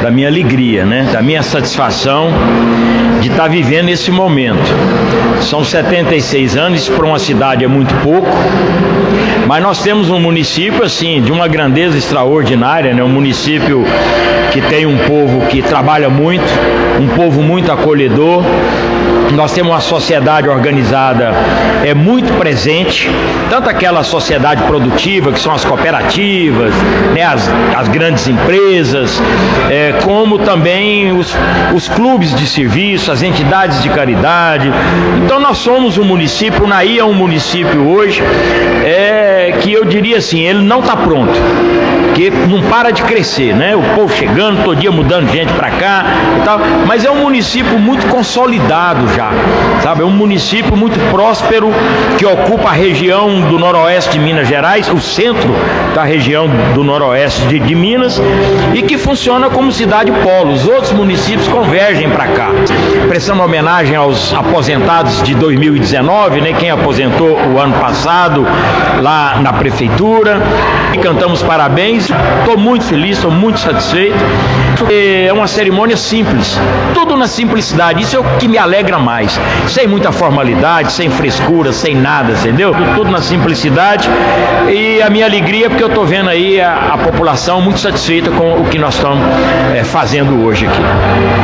da minha alegria, né? Da minha satisfação de estar vivendo esse momento. São 76 anos, para uma cidade é muito pouco, mas nós temos um município assim de uma grandeza extraordinária, né? Um município que tem um povo que trabalha muito, um povo muito acolhedor. Nós temos uma sociedade organizada muito presente, tanto aquela sociedade produtiva, que são as cooperativas, né, as grandes empresas, como também os clubes de serviço, as entidades de caridade. Então nós somos um município, Unaí é um município hoje, que eu diria assim, ele não está pronto, que não para de crescer, né? O povo chegando, todo dia mudando gente para cá e tal, mas é um município muito consolidado já, sabe? É um município muito próspero, que ocupa a região do noroeste de Minas Gerais, o centro da região do noroeste de Minas, e que funciona como cidade polo. Os outros municípios convergem para cá. Prestando homenagem aos aposentados de 2019, né? Quem aposentou o ano passado lá na prefeitura, e cantamos parabéns. Estou muito feliz, estou muito satisfeito. É uma cerimônia simples, tudo na simplicidade, isso é o que me alegra mais, sem muita formalidade, sem frescura, sem nada, entendeu? Tudo na simplicidade, e a minha alegria é porque eu estou vendo aí a população muito satisfeita com o que nós estamos fazendo hoje aqui.